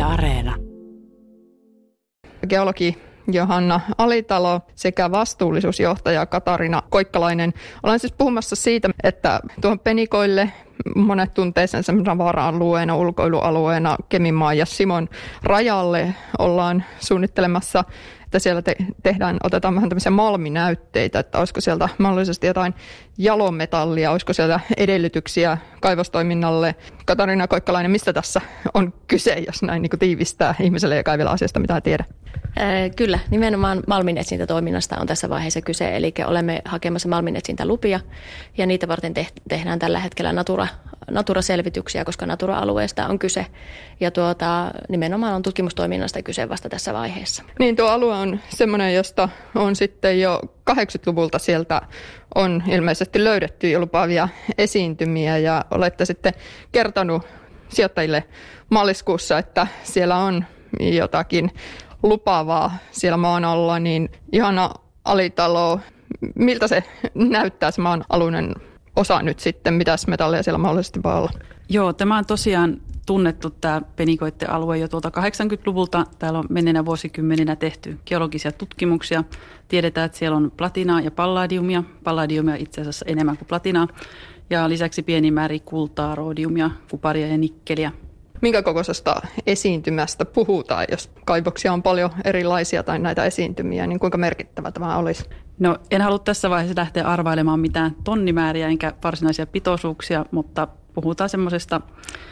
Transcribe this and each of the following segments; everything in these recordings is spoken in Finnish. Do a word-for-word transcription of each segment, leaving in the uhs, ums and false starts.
Yle Areena. Geologi Johanna Alitalo sekä vastuullisuusjohtaja Katarina Koikkalainen. Olen siis puhumassa siitä, että tuohon penikoille monet tuntee sen semmoisena vaara-alueena, ulkoilualueena Keminmaan ja Simon rajalle ollaan suunnittelemassa, että siellä te- tehdään, otetaan vähän tämmöisiä malminäytteitä, että olisiko sieltä mahdollisesti jotain jalometallia, olisiko siellä edellytyksiä kaivostoiminnalle. Katarina Koikkalainen, mistä tässä on kyse, jos näin niin kuin tiivistää ihmiselle, joka ei vielä asiasta mitään tiedä? Kyllä, nimenomaan malminetsintätoiminnasta on tässä vaiheessa kyse, eli olemme hakemassa malminetsintälupia ja niitä varten te- tehdään tällä hetkellä Natura, Natura-selvityksiä, koska Natura-alueesta on kyse ja tuota, nimenomaan on tutkimustoiminnasta kyse vasta tässä vaiheessa. Niin, tuo alue on semmoinen, josta on sitten jo kahdeksankymmentäluvulta sieltä on ilmeisesti löydetty jo lupaavia esiintymiä ja olette sitten kertonut sijoittajille maaliskuussa, että siellä on jotakin lupaavaa siellä maan alla, niin Johanna Alitalo, miltä se näyttää se maan alueen osa nyt sitten, mitäs metalleja siellä mahdollisesti voi olla? Joo, tämä on tosiaan tunnettu tämä penikoitten alue jo tuolta kahdeksankymmentäluvulta. Täällä on menneenä vuosikymmeninä tehty geologisia tutkimuksia. Tiedetään, että siellä on platinaa ja palladiumia. Palladiumia itse asiassa enemmän kuin platinaa. Ja lisäksi pieni määrä kultaa, roodiumia, kuparia ja nikkeliä. Minkä kokoisesta esiintymästä puhutaan, jos kaivoksia on paljon erilaisia tai näitä esiintymiä, niin kuinka merkittävä tämä olisi? No, en halua tässä vaiheessa lähteä arvailemaan mitään tonnimääriä enkä varsinaisia pitoisuuksia, mutta puhutaan semmoisesta,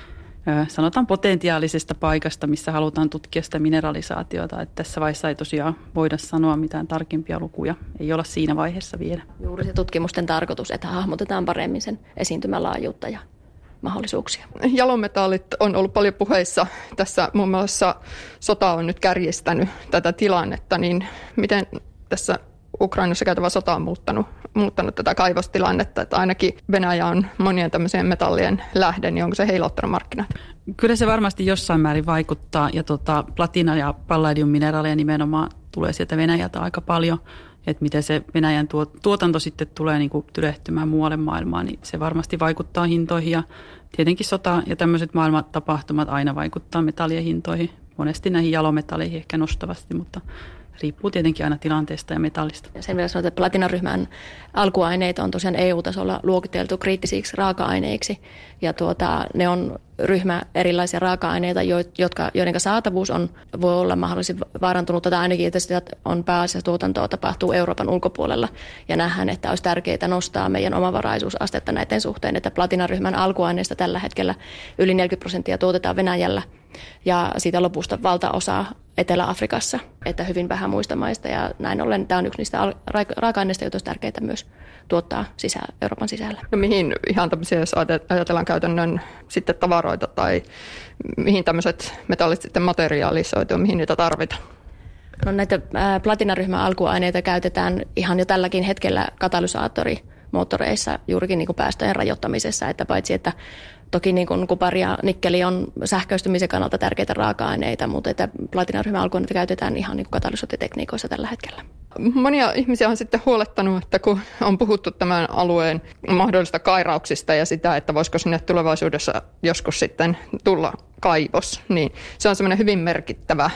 sanotaan potentiaalisesta paikasta, missä halutaan tutkia sitä mineralisaatiota. Että tässä vaiheessa ei tosiaan voida sanoa mitään tarkempia lukuja, ei olla siinä vaiheessa vielä. Juuri se tutkimusten tarkoitus, että hahmotetaan paremmin sen esiintymän laajuutta ja mahdollisuuksia. Jalometallit on ollut paljon puheissa. Tässä muun muassa sota on nyt kärjistänyt tätä tilannetta, niin miten tässä Ukrainassa käytävä sota on muuttanut, muuttanut tätä kaivostilannetta, että ainakin Venäjä on monien tämmöisien metallien lähde, niin onko se heilauttanut markkinat? Kyllä se varmasti jossain määrin vaikuttaa ja tota, platina- ja palladium-mineraaleja nimenomaan tulee sieltä Venäjältä aika paljon. Että miten se Venäjän tuotanto sitten tulee niin kuin tyrehtymään muualle maailmaan, niin se varmasti vaikuttaa hintoihin. Ja tietenkin sota ja tämmöiset maailmantapahtumat aina vaikuttaa metallien hintoihin. Monesti näihin jalometalleihin ehkä nostavasti, mutta riippuu tietenkin aina tilanteesta ja metallista. Ja sen vielä sanotaan, että platinaryhmän alkuaineita on tosiaan E U-tasolla luokiteltu kriittisiksi raaka-aineiksi. Ja tuota, ne on ryhmä erilaisia raaka-aineita, jotka, joiden saatavuus on, voi olla mahdollisesti vaarantunut, tai ainakin, että sitä on pääasiassa tuotantoa tapahtuu Euroopan ulkopuolella. Ja nähdään, että olisi tärkeää nostaa meidän omavaraisuusastetta näiden suhteen, että platinaryhmän alkuaineista tällä hetkellä yli neljäkymmentä prosenttia tuotetaan Venäjällä ja siitä lopusta valtaosa Etelä-Afrikassa, että hyvin vähän muista maista. Ja näin ollen tämä on yksi niistä raaka-aineista, joita olisi tärkeää myös tuottaa sisä, Euroopan sisällä. No mihin ihan tämmöisiä, jos ajatellaan käytännön sitten tavaroita tai mihin tämmöiset metallit sitten materiaalisoituu, mihin niitä tarvitaan? No näitä platinaryhmän alkuaineita käytetään ihan jo tälläkin hetkellä katalysaattorimoottoreissa juurikin niin kuin päästöjen rajoittamisessa, että paitsi että toki niin kuin kupari ja nikkeli on sähköistymisen kannalta tärkeitä raaka-aineita, mutta että platinaryhmän alkuaineita käytetään ihan niin kuin katalysoottitekniikoissa tällä hetkellä. Monia ihmisiä on sitten huolettanut, että kun on puhuttu tämän alueen mahdollista kairauksista ja sitä, että voisiko sinne tulevaisuudessa joskus sitten tulla kaivos, niin se on semmoinen hyvin merkittävä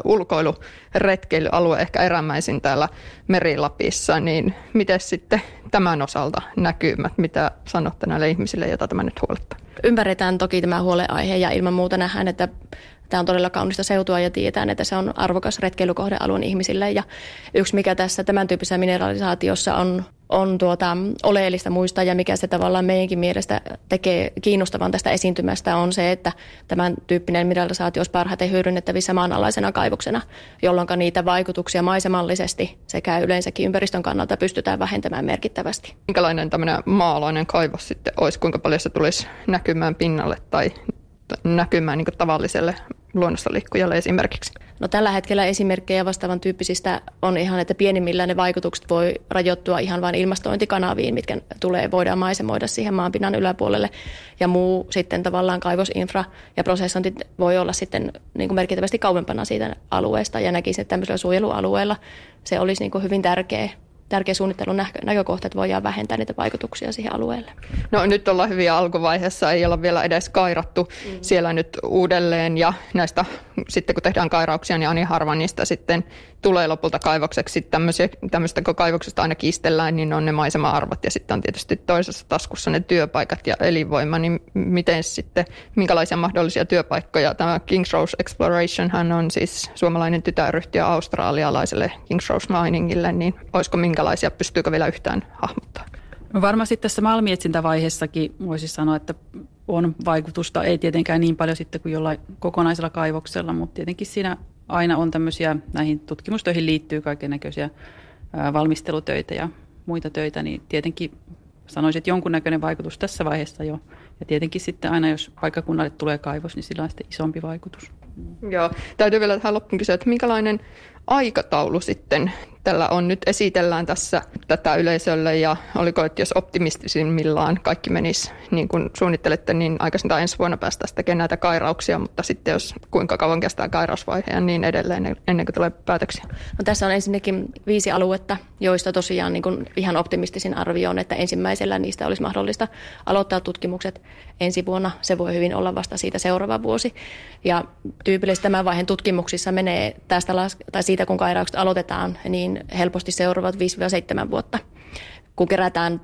ulkoiluretkeilyalue, ehkä erämäisin täällä Meri-Lapissa, niin miten sitten tämän osalta näkymät, mitä sanotte näille ihmisille, joita tämä nyt huolettaa? Ymmärretään toki tämä huolenaihe ja ilman muuta nähdään, että tämä on todella kaunista seutua ja tiedetään, että se on arvokas retkeilykohde alueen ihmisille. Ja yksi, mikä tässä tämän tyyppisessä mineralisaatiossa on, on tuota, oleellista muistaa ja mikä se tavallaan meidänkin mielestä tekee kiinnostavan tästä esiintymästä on se, että tämän tyyppinen mineralisaatio olisi parhaiten hyödynnettävissä maanalaisena kaivoksena, jolloin niitä vaikutuksia maisemallisesti sekä yleensäkin ympäristön kannalta pystytään vähentämään merkittävästi. Minkälainen tämmöinen maalainen kaivos sitten olisi, kuinka paljon se tulisi näkymään pinnalle tai näkymään niin kuin tavalliselle luonnostoliikkujalle esimerkiksi? No tällä hetkellä esimerkkejä vastaavan tyyppisistä on ihan, että pienimmillään ne vaikutukset voi rajoittua ihan vain ilmastointikanaviin, mitkä tulee, voidaan maisemoida siihen maanpinnan yläpuolelle. Ja muu sitten tavallaan kaivosinfra ja prosessointi voi olla sitten niin kuin merkittävästi kauempana siitä alueesta. Ja näkisin, että tämmöisellä suojelualueella se olisi niin kuin hyvin tärkeä tärkeä suunnittelun näkökohta, että voidaan vähentää niitä vaikutuksia siihen alueelle. No nyt ollaan hyvin alkuvaiheessa, ei olla vielä edes kairattu mm. siellä nyt uudelleen ja näistä sitten kun tehdään kairauksia, niin aina harva niistä sitten tulee lopulta kaivokseksi. Tämmöisiä, tämmöistä kun kaivoksesta aina kiistellään, niin on ne maisema-arvot ja sitten on tietysti toisessa taskussa ne työpaikat ja elinvoima, niin miten sitten, minkälaisia mahdollisia työpaikkoja? Tämä Kings Road Exploration hän on siis suomalainen tytäryhtiö australialaiselle Kings Road Miningille, niin olisiko minkälaisia, pystyykö vielä yhtään hahmottaa? No varmasti tässä malmietsintävaiheessakin voisi sanoa, että on vaikutusta, ei tietenkään niin paljon sitten kuin jollain kokonaisella kaivoksella, mutta tietenkin siinä aina on tämmöisiä, näihin tutkimustöihin liittyy kaikennäköisiä valmistelutöitä ja muita töitä, niin tietenkin sanoisin, että jonkunnäköinen vaikutus tässä vaiheessa jo. Ja tietenkin sitten aina, jos paikkakunnalle tulee kaivos, niin sillä on sitten isompi vaikutus. Joo, täytyy vielä tähän loppuun kysyä, että minkälainen aikataulu sitten tällä on? Nyt esitellään tässä tätä yleisölle ja oliko, että jos optimistisimmillaan kaikki menisi niin kuin suunnittelette, niin aikaisemmin ensi vuonna päästäisiin tekemään näitä kairauksia, mutta sitten jos kuinka kauan kestää kairausvaihe ja niin edelleen ennen kuin tulee päätöksiä? No, tässä on ensinnäkin viisi aluetta, joista tosiaan niin kuin ihan optimistisin arvio on, että ensimmäisellä niistä olisi mahdollista aloittaa tutkimukset ensi vuonna. Se voi hyvin olla vasta siitä seuraava vuosi. Ja tyypillisesti tämän vaiheen tutkimuksissa menee tästä tai siitä, kun kairaukset aloitetaan, niin helposti seuraavat viisi seitsemän vuotta. Kun kerätään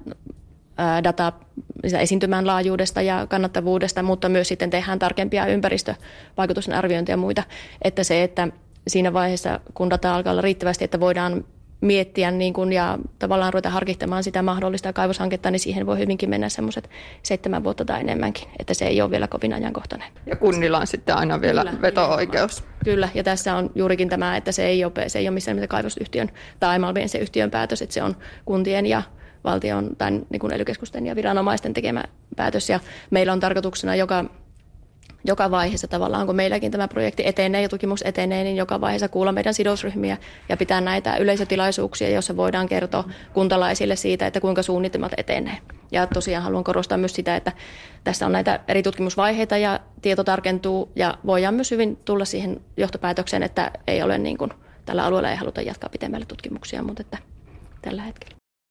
dataa esiintymän laajuudesta ja kannattavuudesta, mutta myös sitten tehdään tarkempia ympäristövaikutusten arviointia ja muita, että se, että siinä vaiheessa, kun data alkaa olla riittävästi, että voidaan miettiä niin kun, ja tavallaan ruveta harkittamaan sitä mahdollista kaivoshanketta, niin siihen voi hyvinkin mennä semmoiset seitsemän vuotta tai enemmänkin, että se ei ole vielä kovin ajankohtainen. Ja kunnilla on sitten aina vielä Kyllä, veto-oikeus. Kyllä, ja tässä on juurikin tämä, että se ei ole, se ei ole missään nimessä kaivosyhtiön tai malmien yhtiön päätös, että se on kuntien ja valtion tai niin kuin ely-keskusten ja viranomaisten tekemä päätös, ja meillä on tarkoituksena joka Joka vaiheessa tavallaan, kun meilläkin tämä projekti etenee ja tutkimus etenee, niin joka vaiheessa kuulla meidän sidosryhmiä ja pitää näitä yleisötilaisuuksia, joissa voidaan kertoa kuntalaisille siitä, että kuinka suunnitelmat etenee. Ja tosiaan haluan korostaa myös sitä, että tässä on näitä eri tutkimusvaiheita ja tieto tarkentuu ja voidaan myös hyvin tulla siihen johtopäätökseen, että ei ole niin kuin, tällä alueella ei haluta jatkaa pitemmälle tutkimuksia, mutta että tällä hetkellä.